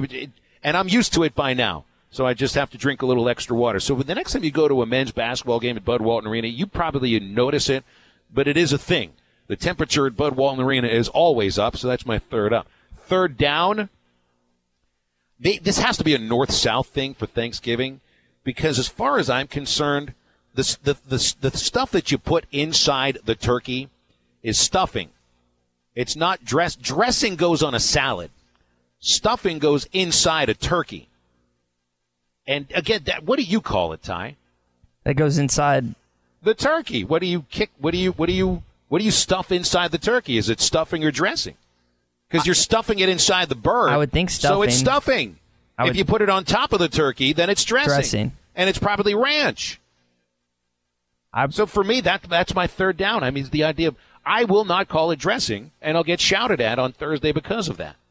and I'm used to it by now. So I just have to drink a little extra water. So the next time you go to a men's basketball game at Bud Walton Arena, you probably notice it, but it is a thing. The temperature at Bud Walton Arena is always up, so that's my third up. Third down, this has to be a north-south thing for Thanksgiving, because as far as I'm concerned, the stuff that you put inside the turkey is stuffing. It's not dress. Dressing goes on a salad. Stuffing goes inside a turkey. And again, what do you call it, Ty? That goes inside the turkey. What do you stuff inside the turkey? Is it stuffing or dressing? Because you're stuffing it inside the bird. I would think stuffing. So it's stuffing. If you put it on top of the turkey, then it's dressing. And it's probably ranch. So for me, that's my third down. I mean, the idea of I will not call it dressing, and I'll get shouted at on Thursday because of that.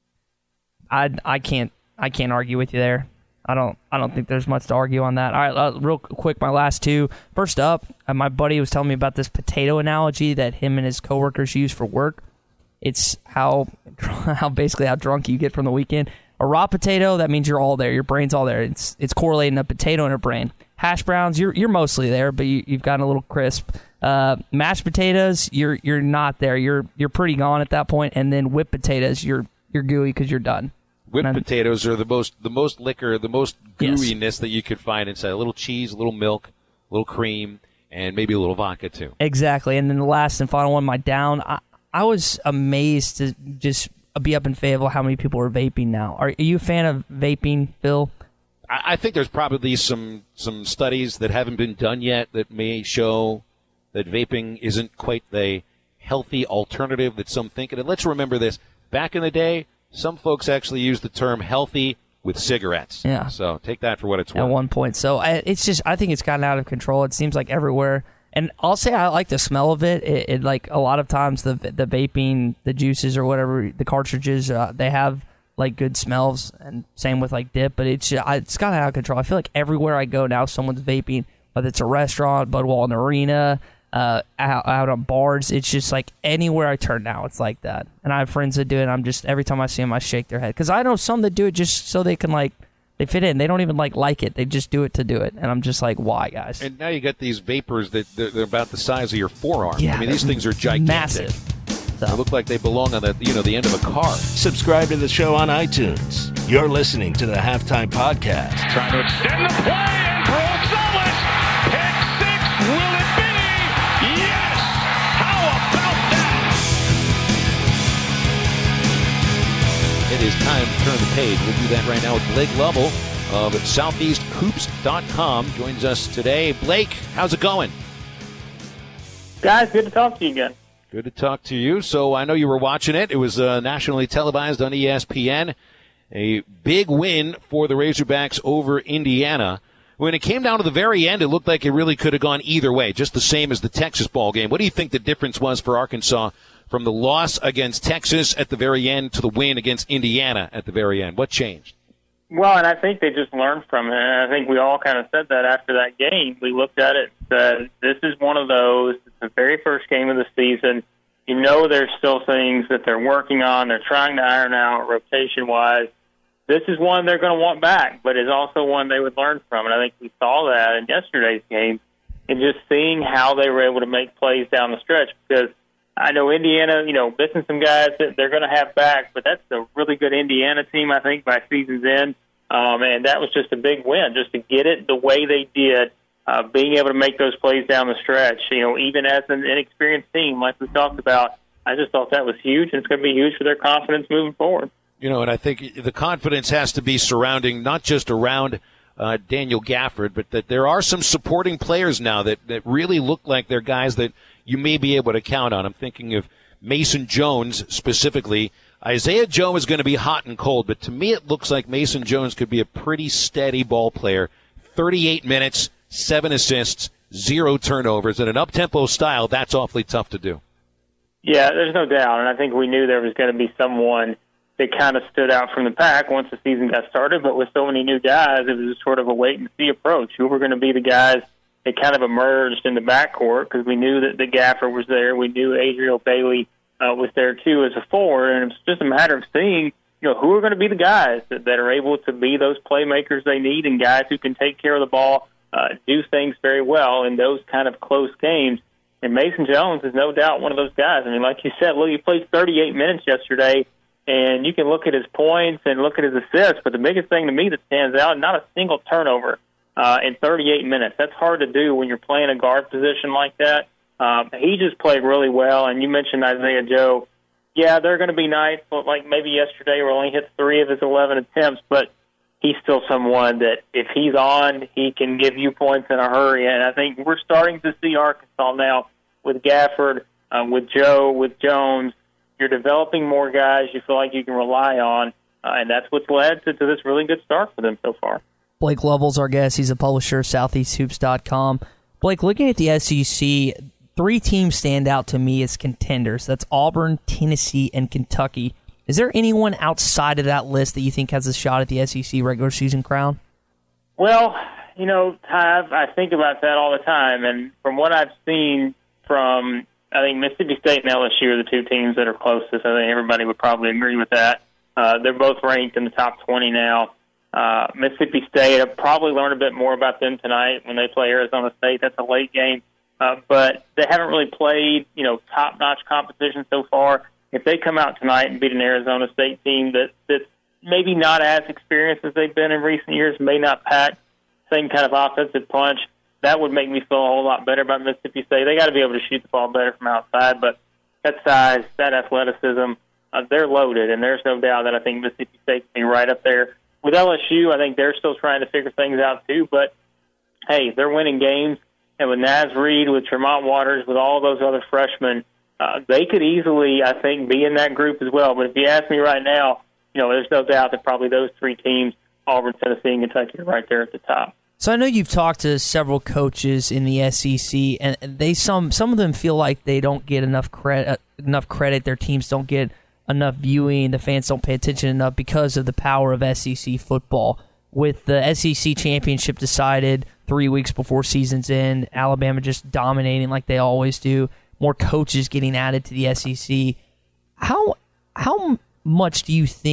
I can't argue with you there. I don't think there's much to argue on that. All right, real quick, my last two. First up, my buddy was telling me about this potato analogy that him and his coworkers use for work. It's how basically how drunk you get from the weekend. A raw potato, that means you're all there. Your brain's all there. It's correlating a potato in a brain. Hash browns, you're mostly there, but you've gotten a little crisp. Mashed potatoes, you're not there. You're pretty gone at that point. And then whipped potatoes, you're gooey because you're done. Whipped potatoes are the most liquor, the most gooiness that you could find inside. A little cheese, a little milk, a little cream, and maybe a little vodka too. Exactly. And then the last and final one, my down. I was amazed to just be up in Fayetteville how many people are vaping now. Are you a fan of vaping, Phil? I think there's probably some studies that haven't been done yet that may show that vaping isn't quite the healthy alternative that some think. And let's remember this. Back in the day, some folks actually used the term healthy with cigarettes. Yeah. So take that for what it's worth. At one point. So I think it's gotten out of control. It seems like everywhere. And I'll say I like the smell of it. It like a lot of times the vaping, the juices or whatever, the cartridges, they have like good smells, and same with like dip. But it's gotten out of control. I feel like everywhere I go now, someone's vaping, whether it's a restaurant, Bud Walton Arena, out on bars. It's just like anywhere I turn now, it's like that. And I have friends that do it. And I'm just every time I see them, I shake their head because I know some that do it just so they can like They fit in. They don't even like it. They just do it to do it. And I'm just like, why, guys? And now you got these vapors that they're about the size of your forearm. Yeah, I mean, these things are gigantic. Massive. So. They look like they belong on the end of a car. Subscribe to the show on iTunes. You're listening to the Halftime Podcast. Trying to extend the play and throw Solis. Pick six. Will it be? Yes. How about that? It is time to turn the page. We'll do that right now with Blake Lovell of SoutheastHoops.com. Joins us today. Blake, how's it going? Guys, good to talk to you again. Good to talk to you. So I know you were watching it. It was nationally televised on ESPN. A big win for the Razorbacks over Indiana. When it came down to the very end, it looked like it really could have gone either way, just the same as the Texas ball game. What do you think the difference was for Arkansas from the loss against Texas at the very end to the win against Indiana at the very end? What changed? Well, and I think they just learned from it. And I think we all kind of said that after that game. We looked at it and said, this is one of those. It's the very first game of the season. You know there's still things that they're working on. They're trying to iron out rotation-wise. This is one they're going to want back, but it's also one they would learn from. And I think we saw that in yesterday's game and just seeing how they were able to make plays down the stretch. Because I know Indiana, missing some guys that they're going to have back, but that's a really good Indiana team, I think, by season's end. And that was just a big win, just to get it the way they did, being able to make those plays down the stretch. Even as an inexperienced team, like we talked about, I just thought that was huge, and it's going to be huge for their confidence moving forward. And I think the confidence has to be surrounding, not just around Daniel Gafford, but that there are some supporting players now that really look like they're guys that you may be able to count on. I'm thinking of Mason Jones specifically. Isaiah Joe is going to be hot and cold, but to me it looks like Mason Jones could be a pretty steady ball player. 38 minutes, 7 assists, 0 turnovers. In an up-tempo style, that's awfully tough to do. Yeah, there's no doubt, and I think we knew there was going to be someone that kind of stood out from the pack once the season got started, but with so many new guys, it was sort of a wait-and-see approach. Who were going to be the guys that kind of emerged in the backcourt, because we knew that the Gafford was there. We knew Adriel Bailey was there, too, as a forward, and it's just a matter of seeing who are going to be the guys that are able to be those playmakers they need and guys who can take care of the ball, do things very well in those kind of close games. And Mason Jones is no doubt one of those guys. I mean, like you said, look, he played 38 minutes yesterday, and you can look at his points and look at his assists, but the biggest thing to me that stands out, not a single turnover in 38 minutes. That's hard to do when you're playing a guard position like that. He just played really well, and you mentioned Isaiah Joe. Yeah, there are going to be nights like maybe yesterday where he only hit 3 of his 11 attempts, but he's still someone that if he's on, he can give you points in a hurry. And I think we're starting to see Arkansas now with Gafford, with Joe, with Jones. You're developing more guys you feel like you can rely on, and that's what's led to this really good start for them so far. Blake Lovell's our guest. He's a publisher of SoutheastHoops.com. Blake, looking at the SEC, 3 teams stand out to me as contenders. That's Auburn, Tennessee, and Kentucky. Is there anyone outside of that list that you think has a shot at the SEC regular season crown? Well, Ty, I think about that all the time, and from what I've seen from, I think Mississippi State and LSU are the 2 teams that are closest. I think everybody would probably agree with that. They're both ranked in the top 20 now. Mississippi State, I'll probably learn a bit more about them tonight when they play Arizona State. That's a late game. But they haven't really played, top-notch competition so far. If they come out tonight and beat an Arizona State team that's maybe not as experienced as they've been in recent years, may not pack same kind of offensive punch, that would make me feel a whole lot better about Mississippi State. They got to be able to shoot the ball better from outside, but that size, that athleticism, they're loaded, and there's no doubt that I think Mississippi State's be right up there. With LSU, I think they're still trying to figure things out too, but, hey, they're winning games. And with Naz Reid, with Tremont Waters, with all those other freshmen, they could easily, I think, be in that group as well. But if you ask me right now, there's no doubt that probably those 3 teams, Auburn, Tennessee, and Kentucky, are right there at the top. So I know you've talked to several coaches in the SEC, and some of them feel like they don't get enough credit. Their teams don't get enough viewing. The fans don't pay attention enough because of the power of SEC football. With the SEC championship decided 3 weeks before season's end, Alabama just dominating like they always do, more coaches getting added to the SEC. How much do you think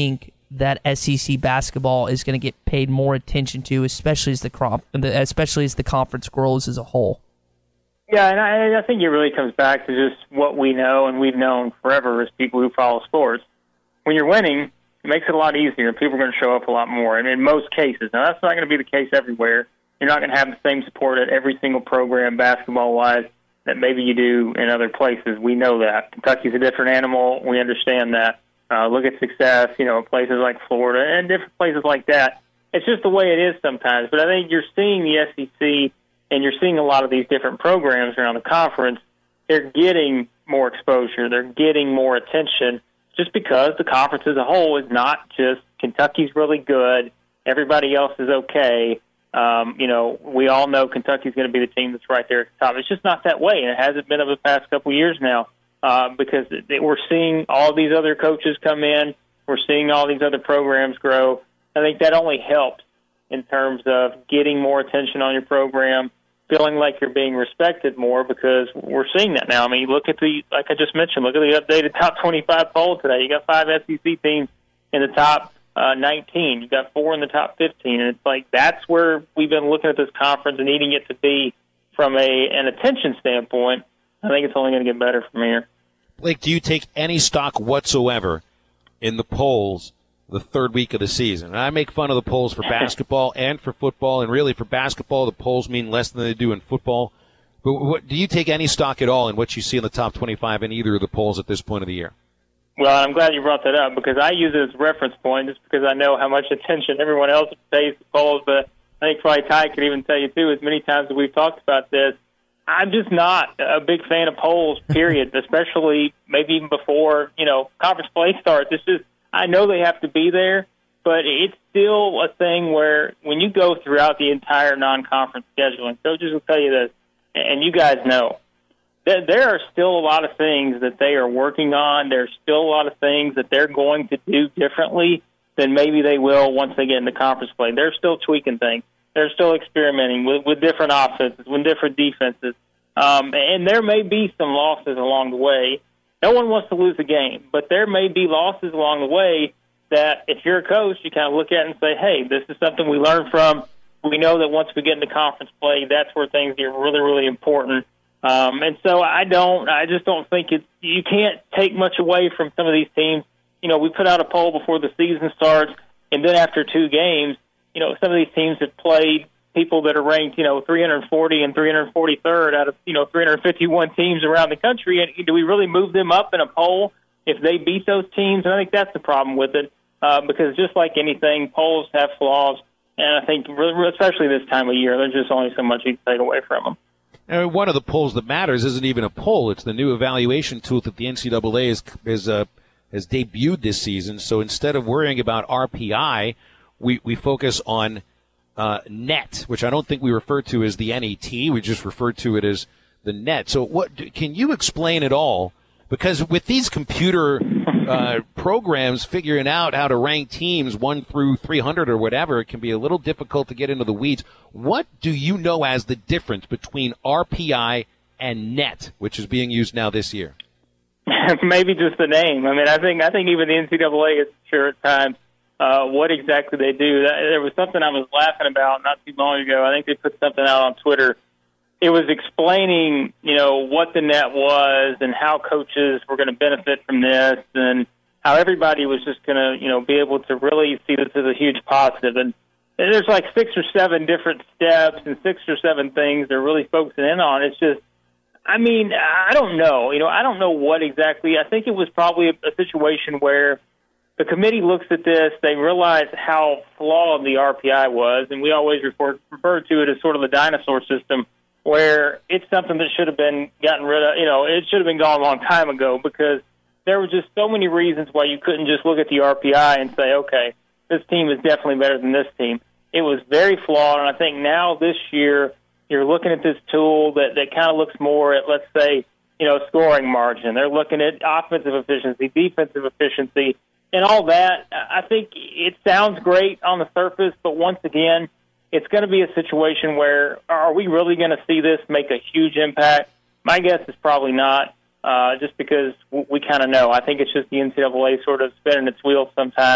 that SEC basketball is going to get paid more attention to, especially as the conference grows as a whole. Yeah, and I think it really comes back to just what we know and we've known forever as people who follow sports. When you're winning, it makes it a lot easier. People are going to show up a lot more, and in most cases. Now, that's not going to be the case everywhere. You're not going to have the same support at every single program, basketball-wise, that maybe you do in other places. We know that. Kentucky's a different animal. We understand that. Look at success, places like Florida and different places like that. It's just the way it is sometimes. But I think you're seeing the SEC and you're seeing a lot of these different programs around the conference. They're getting more exposure. They're getting more attention just because the conference as a whole is not just Kentucky's really good, everybody else is okay. We all know Kentucky's going to be the team that's right there at the top. It's just not that way, and it hasn't been over the past couple of years now because we're seeing all these other coaches come in. We're seeing all these other programs grow. I think that only helps in terms of getting more attention on your program, feeling like you're being respected more because we're seeing that now. I mean, look at like I just mentioned, look at the updated top 25 poll today. You got 5 SEC teams in the top 19. You got 4 in the top 15. And it's like that's where we've been looking at this conference and needing it to be from an attention standpoint. I think it's only going to get better from here. Blake, do you take any stock whatsoever in the polls the third week of the season? And I make fun of the polls for basketball and for football, and really for basketball, the polls mean less than they do in football. But do you take any stock at all in what you see in the top 25 in either of the polls at this point of the year? Well, I'm glad you brought that up because I use it as a reference point just because I know how much attention everyone else pays to polls. But I think probably Ty could even tell you, too, as many times as we've talked about this, I'm just not a big fan of polls, period, especially maybe even before, conference play starts. It's just, I know they have to be there, but it's still a thing where when you go throughout the entire non-conference scheduling, coaches will tell you this, and you guys know, there are still a lot of things that they are working on. There's still a lot of things that they're going to do differently than maybe they will once they get into conference play. They're still tweaking things. They're still experimenting with different offenses, with different defenses. And there may be some losses along the way. No one wants to lose a game, but there may be losses along the way that if you're a coach, you kind of look at it and say, hey, this is something we learned from. We know that once we get into conference play, that's where things get really, really important. And so I just don't think you can't take much away from some of these teams. We put out a poll before the season starts, and then after 2 games, some of these teams have played people that are ranked, 340 and 343rd out of, 351 teams around the country. And do we really move them up in a poll if they beat those teams? And I think that's the problem with it, because just like anything, polls have flaws. And I think, especially this time of year, there's just only so much you can take away from them. And one of the polls that matters isn't even a poll. It's the new evaluation tool that the NCAA has debuted this season. So instead of worrying about RPI, we focus on net, which I don't think we refer to as the NET. We just refer to it as the net. So can you explain it all? Because with these computer programs figuring out how to rank teams 1 through 300 or whatever, it can be a little difficult to get into the weeds. What do you know as the difference between RPI and net, which is being used now this year? Maybe just the name. I mean, I think even the NCAA is sure at times what exactly they do. There was something I was laughing about not too long ago. I think they put something out on Twitter. It was explaining, what the net was and how coaches were going to benefit from this and how everybody was just going to, be able to really see this as a huge positive. And there's like 6 or 7 different steps and 6 or 7 things they're really focusing in on. It's just, I don't know. I don't know what exactly. I think it was probably a situation where the committee looks at this, they realize how flawed the RPI was, and we always refer to it as sort of the dinosaur system, where it's something that should have been gotten rid of. It should have been gone a long time ago because there were just so many reasons why you couldn't just look at the RPI and say, okay, this team is definitely better than this team. It was very flawed, and I think now this year you're looking at this tool that kind of looks more at, let's say, scoring margin. They're looking at offensive efficiency, defensive efficiency, and all that. I think it sounds great on the surface, but once again, it's going to be a situation where are we really going to see this make a huge impact? My guess is probably not, just because we kind of know. I think it's just the NCAA sort of spinning its wheels sometimes,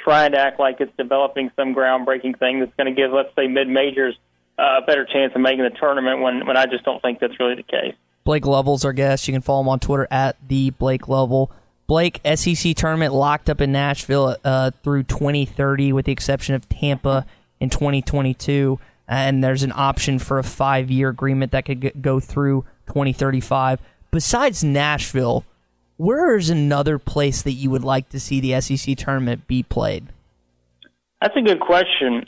trying to act like it's developing some groundbreaking thing that's going to give, let's say, mid-majors a better chance of making the tournament when I just don't think that's really the case. Blake Lovell's our guest. You can follow him on Twitter at @TheBlakeLovell. Blake, SEC tournament locked up in Nashville through 2030 with the exception of Tampa in 2022. And there's an option for a 5-year agreement that could go through 2035. Besides Nashville, where is another place that you would like to see the SEC tournament be played? That's a good question.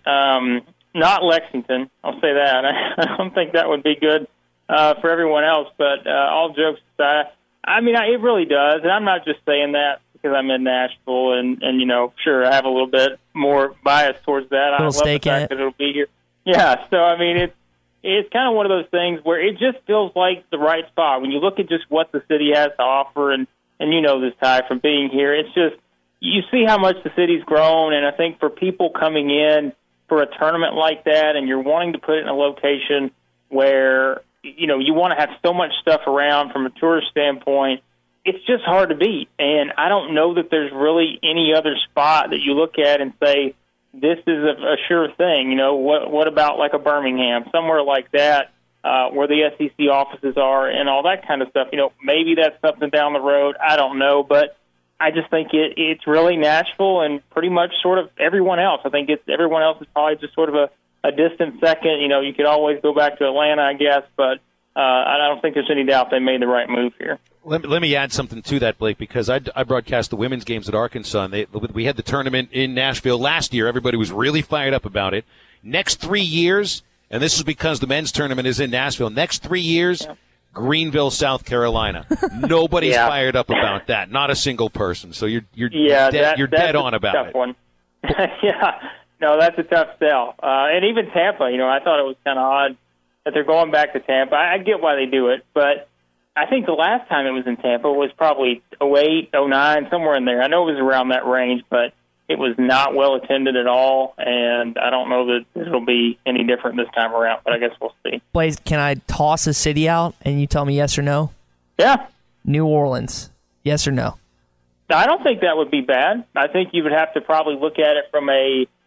Not Lexington, I'll say that. I don't think that would be good for everyone else, but all jokes aside, I mean, it really does, and I'm not just saying that because I'm in Nashville, and you know, sure, I have a little bit more bias towards that. I love the fact that it'll be here. Yeah, so, I mean, it's kind of one of those things where it just feels like the right spot. When you look at just what the city has to offer, and you know this, Ty, from being here, it's just, you see how much the city's grown, and I think for people coming in for a tournament like that, and you're wanting to put it in a location where, you know, you want to have so much stuff around from a tourist standpoint, it's just hard to beat. And I don't know that there's really any other spot that you look at and say, this is a sure thing. You know, what about like a Birmingham, somewhere like that, where the SEC offices are and all that kind of stuff? You know, maybe that's something down the road. I don't know, but I just think it's really Nashville and pretty much sort of everyone else. I think everyone else is probably just sort of a distant second. You know, you could always go back to Atlanta, I guess, but I don't think there's any doubt they made the right move here. Let me add something to that, Blake, because I broadcast the women's games at Arkansas, and we had the tournament in Nashville last year. Everybody was really fired up about it. Next 3 years, and this is because the men's tournament is in Nashville, next 3 years, Greenville, South Carolina. Nobody's fired up about that. Not a single person. So you're dead on about it. One. Yeah. No, that's a tough sell. And even Tampa, you know, I thought it was kind of odd that they're going back to Tampa. I get why they do it, but I think the last time it was in Tampa was probably 2008, 2009, somewhere in there. I know it was around that range, but it was not well attended at all, and I don't know that it'll be any different this time around, but I guess we'll see. Blaze, can I toss a city out and you tell me yes or no? Yeah. New Orleans, yes or no? I don't think that would be bad. I think you would have to probably look at it from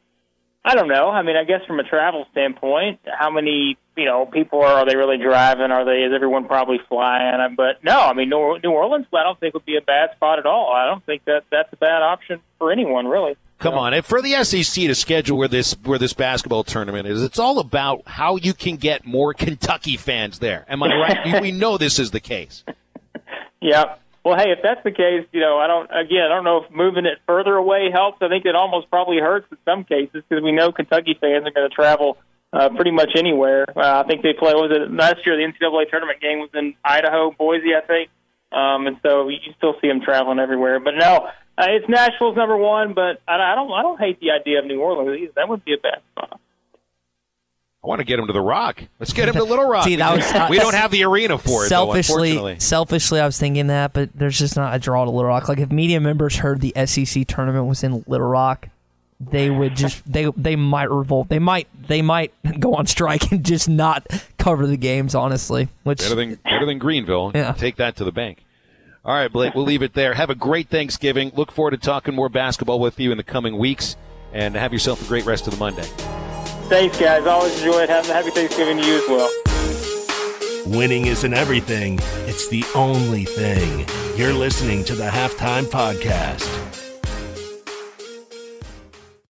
I don't know. I mean, I guess from a travel standpoint, how many, you know, people are they really driving? Is everyone probably flying? But no, I mean, New Orleans, I don't think would be a bad spot at all. I don't think that's a bad option for anyone, really. Come on, and for the SEC to schedule where this basketball tournament is, it's all about how you can get more Kentucky fans there. Am I right? We know this is the case. Yeah. Well, hey, if that's the case, you know, I don't know if moving it further away helps. I think it almost probably hurts in some cases because we know Kentucky fans are going to travel pretty much anywhere. I think they play, last year the NCAA tournament game was in Idaho, Boise, I think. And so you still see them traveling everywhere. But no, it's Nashville's number one, but I don't hate the idea of New Orleans either. That wouldn't be a bad spot. I want to get him to the Rock. Let's get him to Little Rock. See, we don't have the arena for it, Selfishly, I was thinking that, but there's just not a draw to Little Rock. Like, if media members heard the SEC tournament was in Little Rock, they would just they might revolt. They might go on strike and just not cover the games. Honestly, better than Greenville. Yeah. Take that to the bank. All right, Blake, we'll leave it there. Have a great Thanksgiving. Look forward to talking more basketball with you in the coming weeks, and have yourself a great rest of the Monday. Thanks, guys. Always enjoy it. Have a happy Thanksgiving to you as well. Winning isn't everything. It's the only thing. You're listening to the Halftime Podcast.